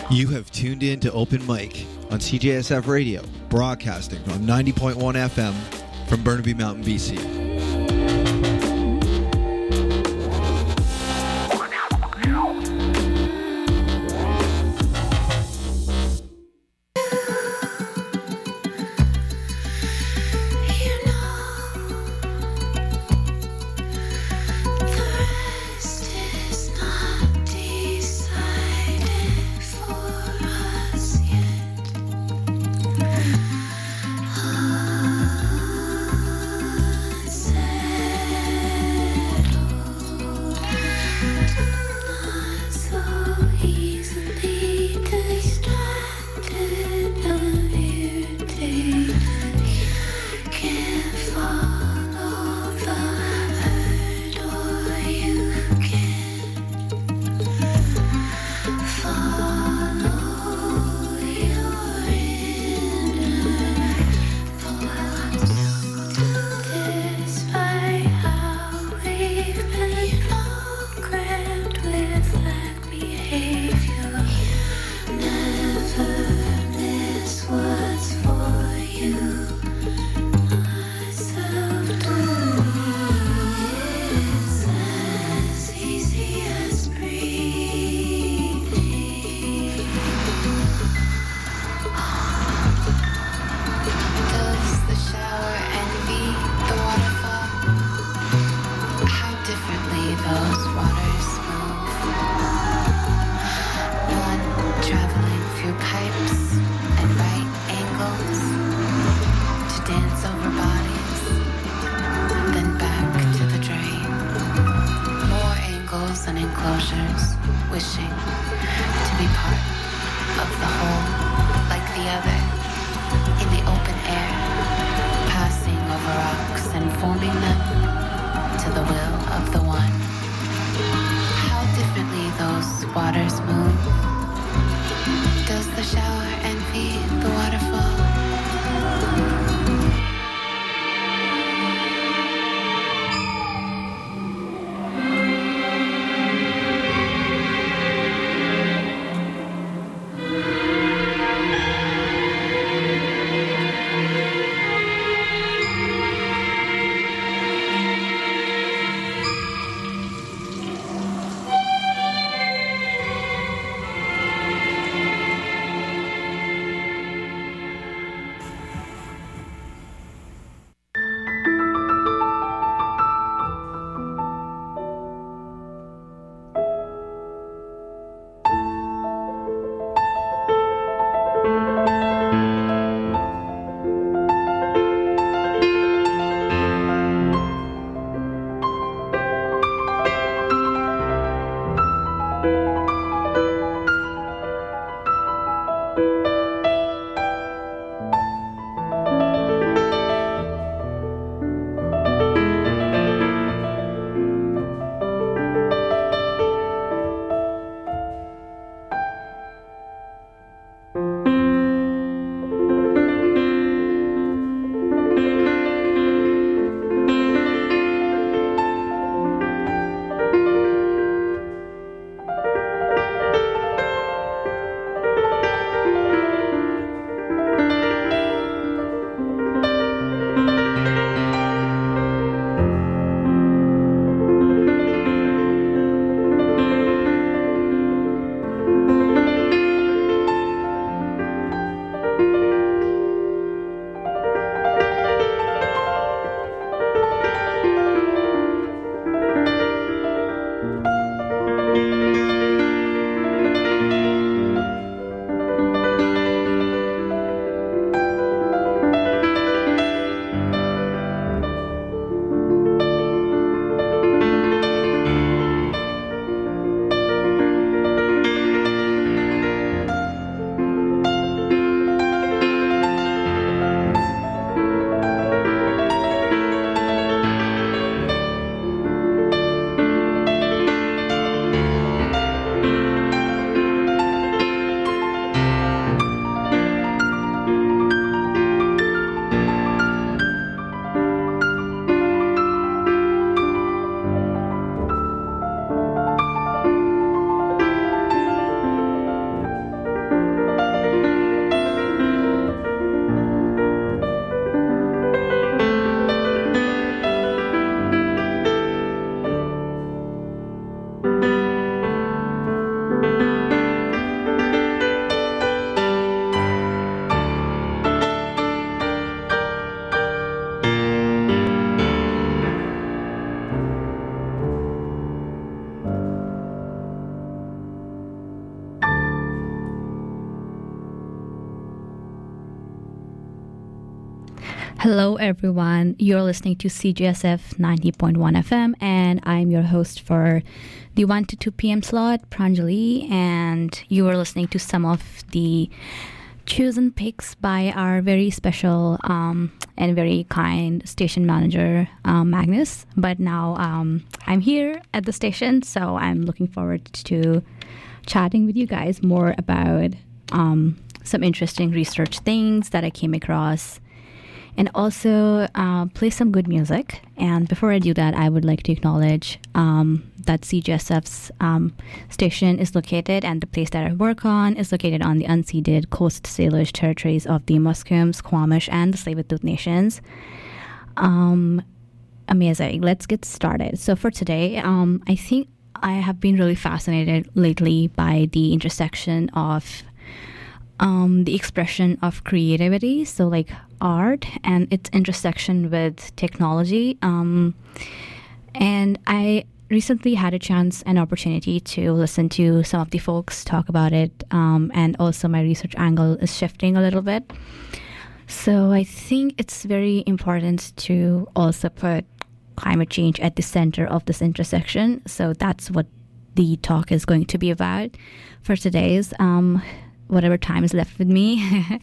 You have tuned in to Open Mic on CJSF Radio, broadcasting on 90.1 FM from Burnaby Mountain, BC. Hello, everyone. You're listening to CGSF 90.1 FM, and I'm your host for the 1 to 2 p.m. slot, Pranjali, and you are listening to some of the chosen picks by our very special and very kind station manager, Magnus. But now I'm here at the station, so I'm looking forward to chatting with you guys more about some interesting research things that I came across, and also play some good music. And before I do that, I would like to acknowledge that CGSF's station is located, and the place that I work on is located on the unceded Coast Salish territories of the Musqueam, Squamish, and the Tsleil-Waututh nations. Amazing. Let's get started. So for today, I think I have been really fascinated lately by the intersection of the expression of creativity, so like art, and its intersection with technology. And I recently had a chance and opportunity to listen to some of the folks talk about it, and also my research angle is shifting a little bit. So I think it's very important to also put climate change at the center of this intersection. So that's what the talk is going to be about for today's whatever time is left with me.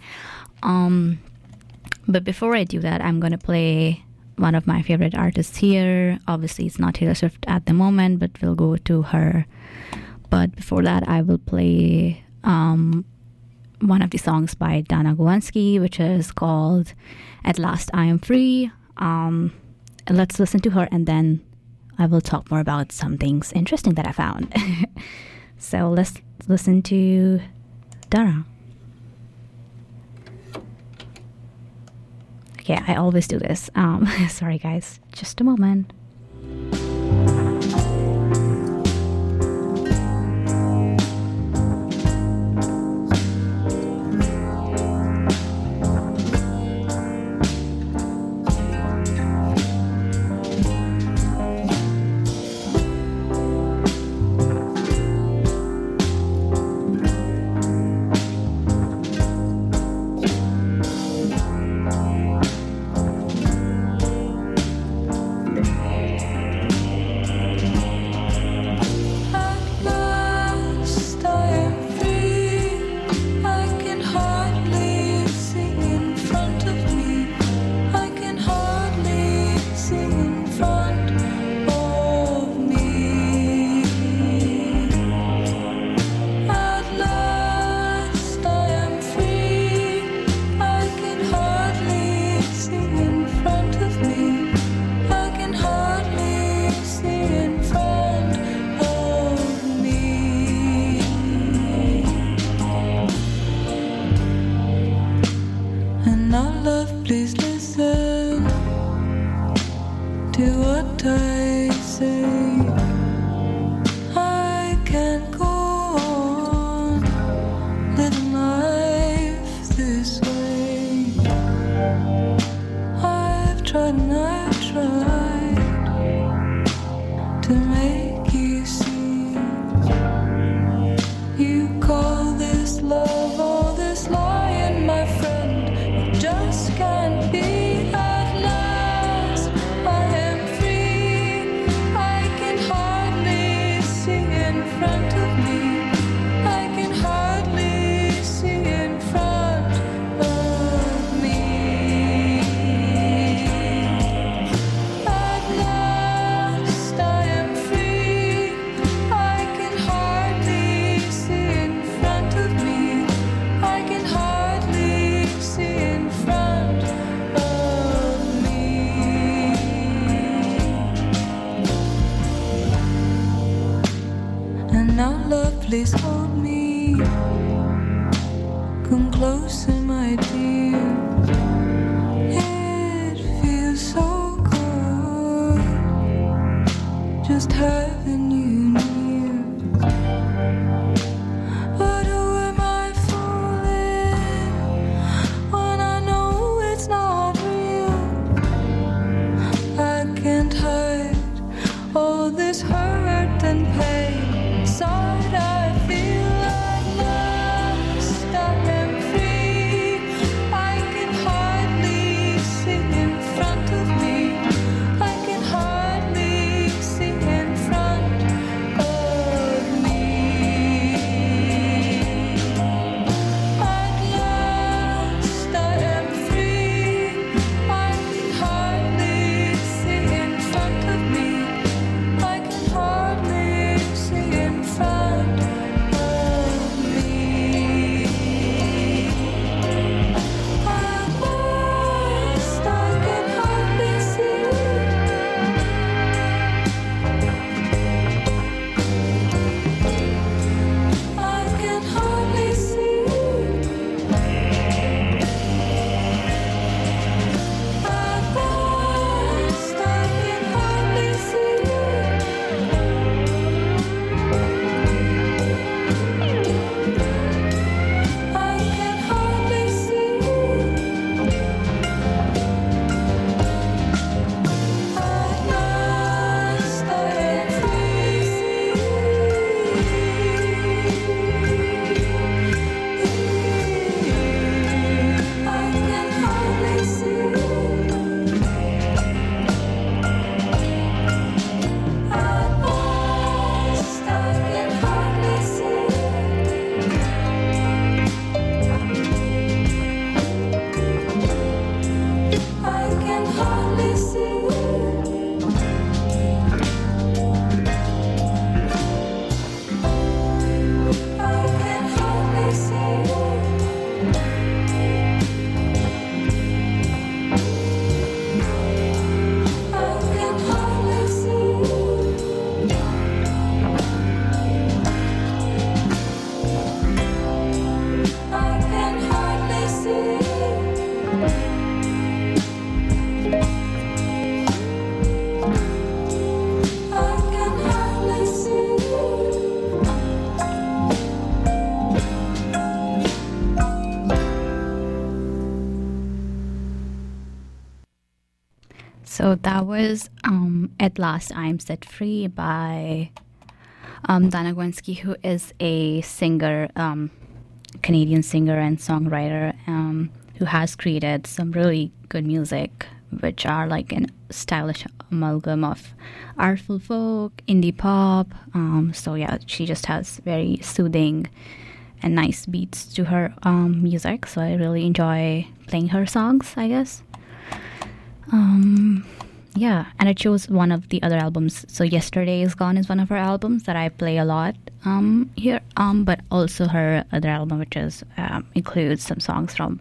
But before I do that, I'm going to play one of my favorite artists here. Obviously, it's not Taylor Swift at the moment, but we'll go to her. But before that, I will play one of the songs by Dana Govansky, which is called At Last I Am Free. Let's listen to her, and then I will talk more about some things interesting that I found. So let's listen to Dara. Okay, I always do this. Sorry, guys. Just a moment. Please hold me, come closer, my dear. It feels so good, just having you near. But who am I fooling when I know it's not real? I can't hide all this hurt and pain inside. I feel at last I am free. I can hardly see So that was At Last I'm Set Free by Dana Gwenski, who is a singer, Canadian singer and songwriter, who has created some really good music, which are like a stylish amalgam of artful folk, indie pop. So yeah, she just has very soothing and nice beats to her music. So I really enjoy playing her songs, I guess. Yeah, and I chose one of the other albums. So Yesterday Is Gone is one of her albums that I play a lot here. But also her other album, which is includes some songs from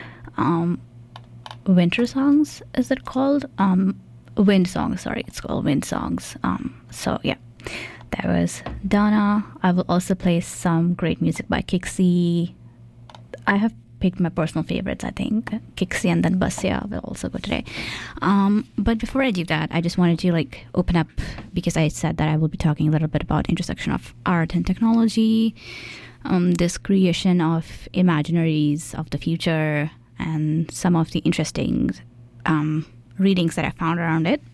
Winter Songs. Is it called? Wind Songs. Sorry, it's called Wind Songs. So yeah, that was Donna. I will also play some great music by Kixie. I have picked my personal favorites, I think. Kixie and then Basya will also go today. But before I do that, I just wanted to open up, because I said that I will be talking a little bit about intersection of art and technology, this creation of imaginaries of the future, and some of the interesting readings that I found around it.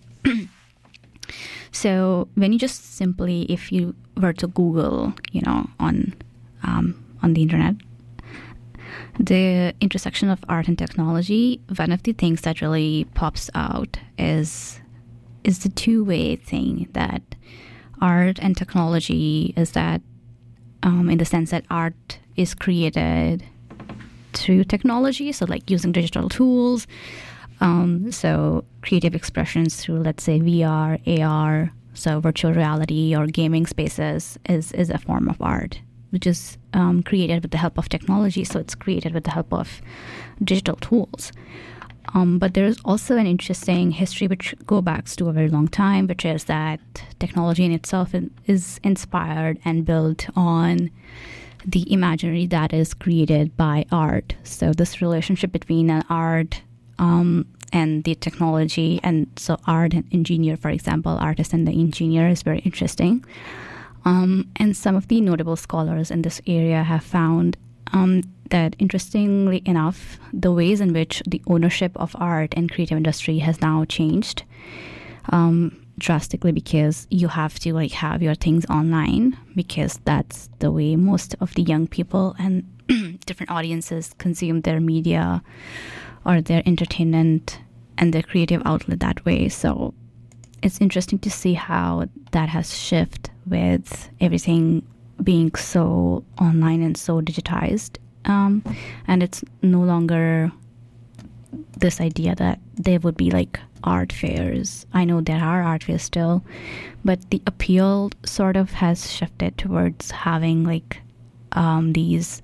So when you just simply, if you were to Google, on the internet, the intersection of art and technology, one of the things that really pops out is the two-way thing that art and technology is, that in the sense that art is created through technology, so using digital tools, so creative expressions through, let's say, VR, AR, so virtual reality or gaming spaces is a form of art, which is created with the help of technology. So it's created with the help of digital tools. But there's also an interesting history which goes back to a very long time, which is that technology in itself is inspired and built on the imaginary that is created by art. So this relationship between an art and the technology, and so art and engineer, for example, artist and the engineer, is very interesting. And some of the notable scholars in this area have found that, interestingly enough, the ways in which the ownership of art and creative industry has now changed drastically, because you have to have your things online, because that's the way most of the young people and different audiences consume their media or their entertainment and their creative outlet that way. So it's interesting to see how that has shifted with everything being so online and so digitized. And it's no longer this idea that there would be art fairs. I know there are art fairs still, but the appeal sort of has shifted towards having these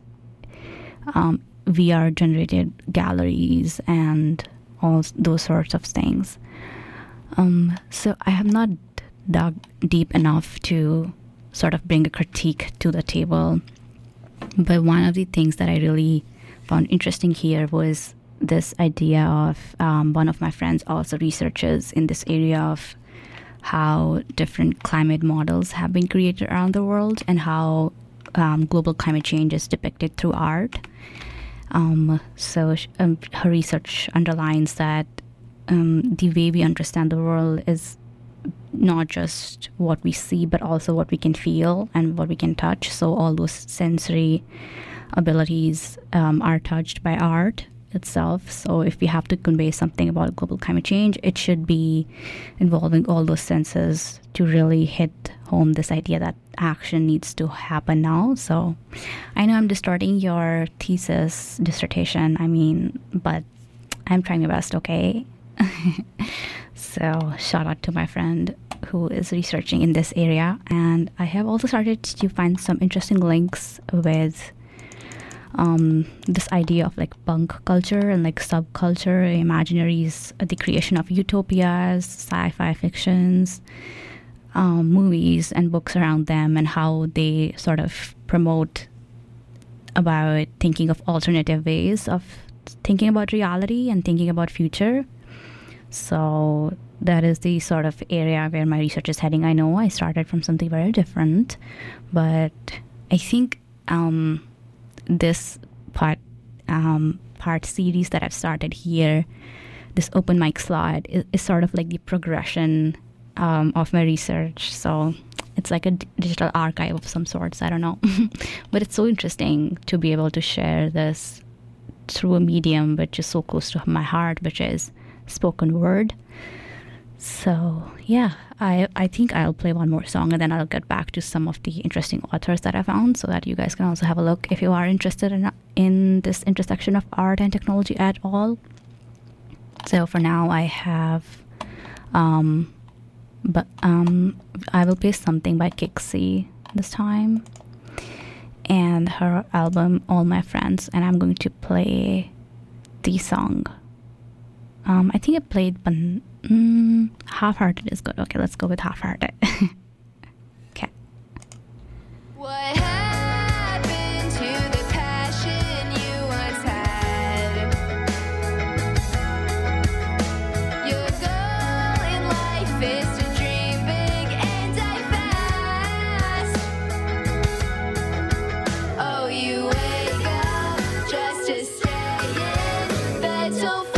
VR generated galleries and all those sorts of things. So I have not dug deep enough to sort of bring a critique to the table. But one of the things that I really found interesting here was this idea of one of my friends also researches in this area of how different climate models have been created around the world, and how global climate change is depicted through art. So her research underlines that the way we understand the world is not just what we see, but also what we can feel and what we can touch. So all those sensory abilities are touched by art itself. So if we have to convey something about global climate change, it should be involving all those senses to really hit home this idea that action needs to happen now. So I know I'm distorting your dissertation, but I'm trying my best, okay? So shout out to my friend who is researching in this area. And I have also started to find some interesting links with this idea of punk culture and subculture, imaginaries, the creation of utopias, sci-fi fictions, movies and books around them, and how they sort of promote about thinking of alternative ways of thinking about reality and thinking about future. So that is the sort of area where my research is heading. I know I started from something very different, but I think this part series that I've started here this open mic slot is sort of like the progression of my research. So it's like a digital archive of some sorts. I don't know. But it's so interesting to be able to share this through a medium which is so close to my heart, which is spoken word. So yeah, I think I'll play one more song and then I'll get back to some of the interesting authors that I found so that you guys can also have a look if you are interested in this intersection of art and technology at all. So for now I have I will play something by Kixi this time and her album All My Friends, and I'm going to play the song. I think I played Half-Hearted is good. Okay, let's go with Half-Hearted. Okay. What happened to the passion you once had? Your goal in life is to dream big and die fast. Oh, you wake up just to stay in bed till 4.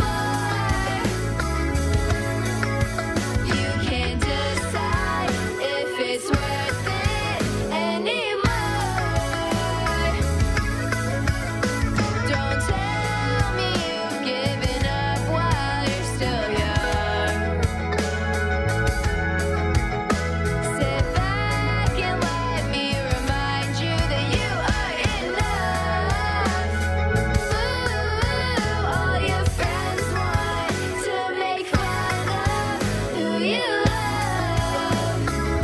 You can't decide if it's worth it anymore. Don't tell me you've given up while you're still young. Sit back and let me remind you that you are enough. Ooh, all your friends want to make fun of who you love.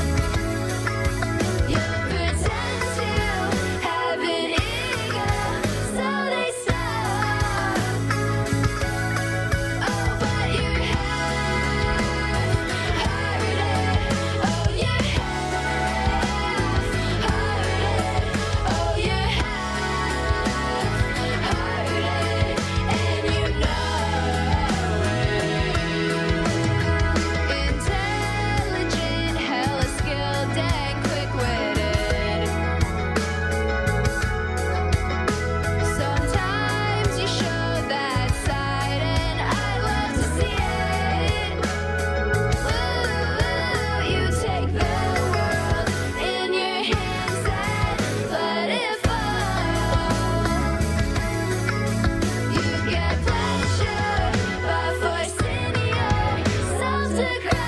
You'll pretend to have an ego, so they stop. Oh, but you're half-hearted. Oh, you're half-hearted. Oh, you're half-hearted, and you know it. Intelligent, hella skilled, and quick-witted. Sometimes you show that side, and I love to see it. Ooh, you take the world in your hands and let it fall. You get pleasure by forcing yourself to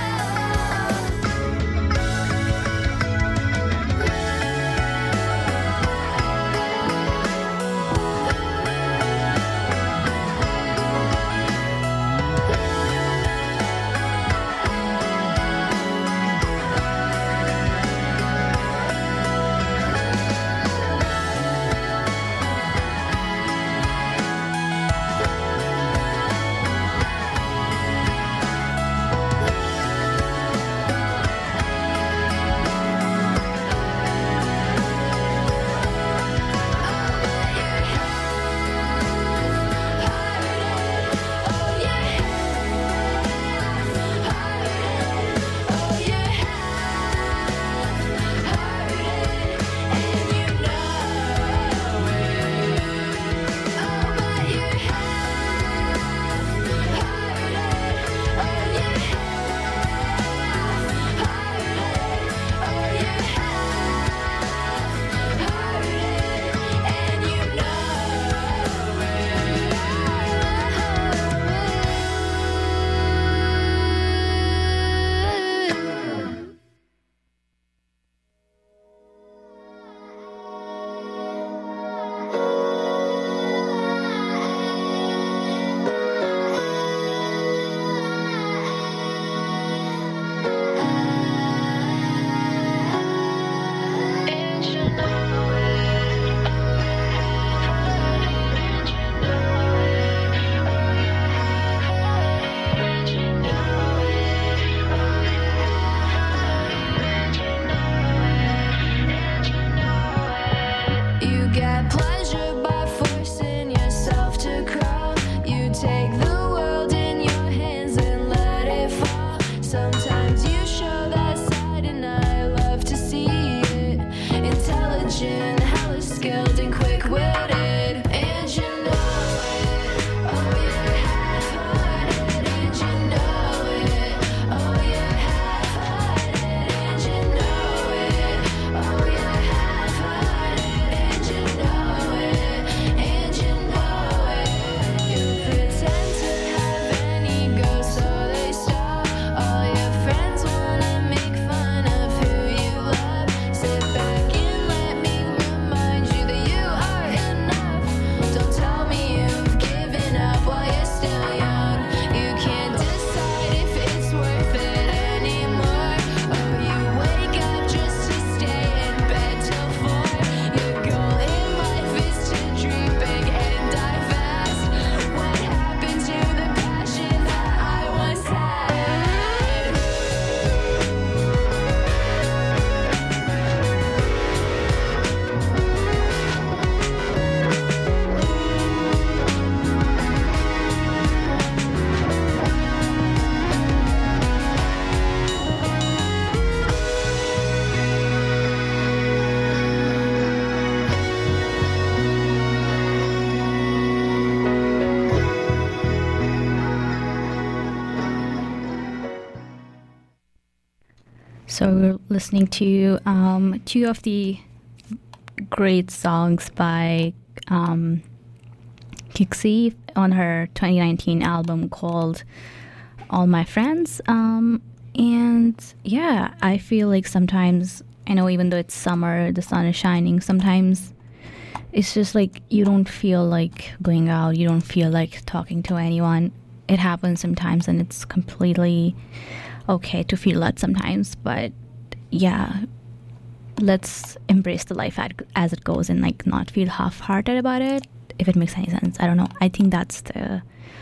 You get pleasure by forcing yourself to crawl. You take the world in your hands and let it fall. Sometimes you show that side, and I love to see it. Intelligent, hella skilled, and quick-witted, and you know it. Oh, you're half-hearted, and So we're listening to two of the great songs by Kixie on her 2019 album called All My Friends. And yeah, I feel like sometimes, I know even though it's summer, the sun is shining, sometimes it's just like you don't feel like going out, you don't feel like talking to anyone. It happens sometimes, and it's completely okay to feel that sometimes. But yeah, let's embrace the life as it goes and like not feel half-hearted about it, if it makes any sense. I don't know. I think that's the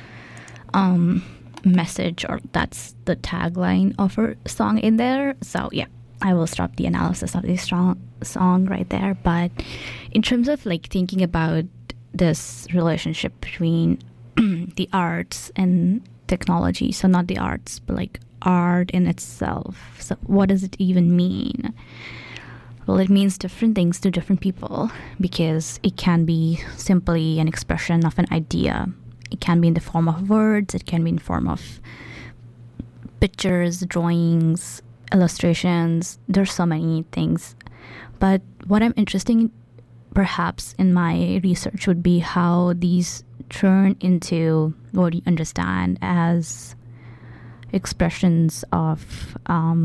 message, or that's the tagline of her song in there. So yeah, I will stop the analysis of this song right there. But in terms of like thinking about this relationship between the arts and technology, so not the arts, but like art in itself. So what does it even mean? Well, it means different things to different people, because it can be simply an expression of an idea. It can be in the form of words, it can be in the form of pictures, drawings, illustrations. There's so many things. But what I'm interested in, perhaps in my research, would be how these turn into what you understand as expressions of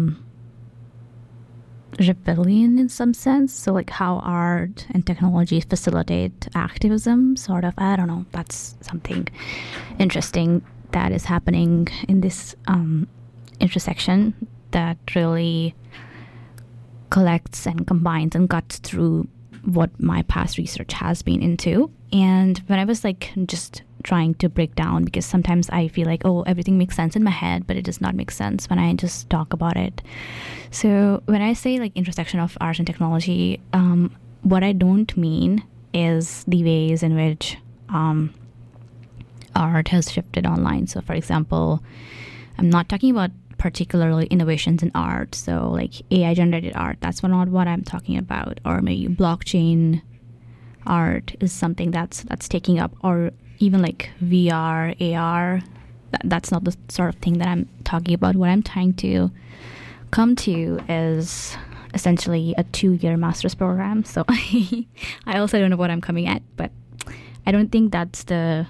rebellion in some sense. So like how art and technology facilitate activism, sort of. I don't know, that's something interesting that is happening in this intersection that really collects and combines and cuts through what my past research has been into. And when I was like just trying to break down, because sometimes I feel like, oh, everything makes sense in my head, but it does not make sense when I just talk about it. So when I say like intersection of art and technology, what I don't mean is the ways in which art has shifted online. So for example, I'm not talking about particularly innovations in art, so like AI generated art, that's not what I'm talking about. Or maybe blockchain art is something that's taking up, or even like VR, AR. That's not the sort of thing that I'm talking about. What I'm trying to come to is essentially a 2-year master's program. So I also don't know what I'm coming at, but I don't think that's the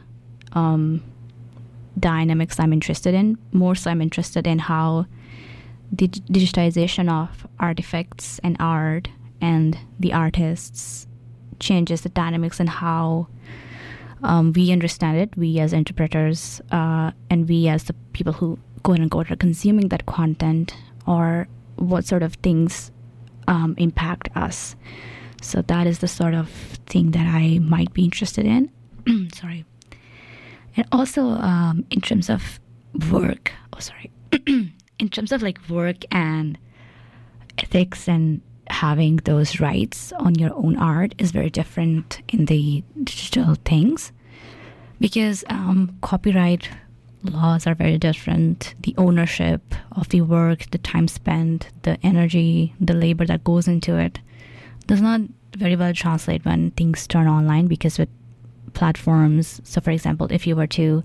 dynamics I'm interested in. More so I'm interested in how the digitization of artifacts and art and the artists changes the dynamics and how we understand it, we as interpreters, and we as the people who quote unquote are consuming that content, or what sort of things impact us. So that is the sort of thing that I might be interested in. Sorry. And also in terms of work, in terms of like work and ethics and having those rights on your own art is very different in the digital things, because copyright laws are very different. The ownership of the work, the time spent, the energy, the labor that goes into it does not very well translate when things turn online, because with platforms, so for example, if you were to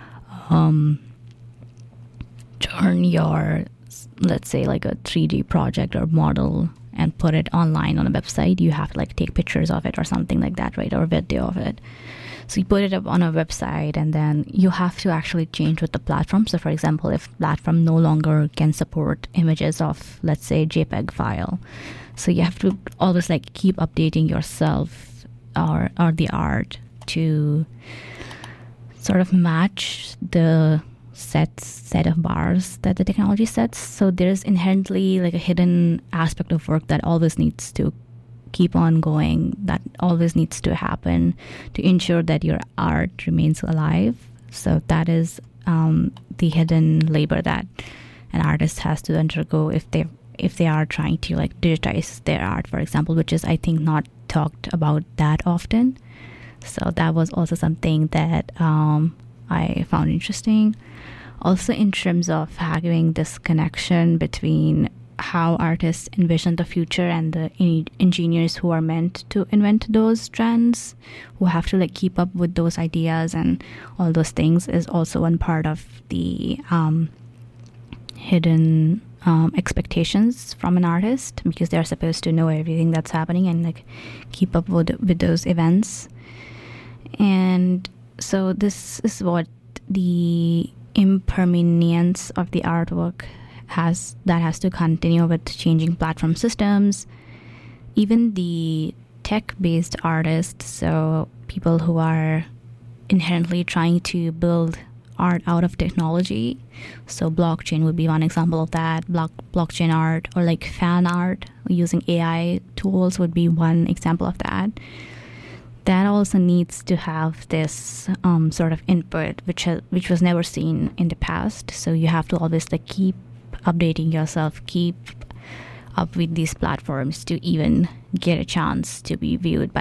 turn your, let's say like a 3D project or model and put it online on a website, you have to like take pictures of it or something like that, right? Or video of it. So you put it up on a website, and then you have to actually change with the platform. So for example, if platform no longer can support images of, let's say, JPEG file, so you have to always like keep updating yourself or the art to sort of match the set of bars that the technology sets. So there's inherently like a hidden aspect of work that always needs to keep on going, that always needs to happen to ensure that your art remains alive. So that is the hidden labor that an artist has to undergo if they are trying to like digitize their art, for example, which is, I think, not talked about that often. So that was also something that I found interesting. Also, in terms of having this connection between how artists envision the future and the engineers who are meant to invent those trends, who have to like keep up with those ideas and all those things, is also one part of the hidden expectations from an artist, because they're supposed to know everything that's happening and like keep up with those events. And so this is what the impermanence of the artwork has to continue with changing platform systems. Even the tech-based artists, so people who are inherently trying to build art out of technology, so blockchain would be one example of that. Blockchain art, or like fan art using AI tools, would be one example of that. That also needs to have this sort of input, which was never seen in the past. So you have to always like keep updating yourself, keep up with these platforms to even get a chance to be viewed by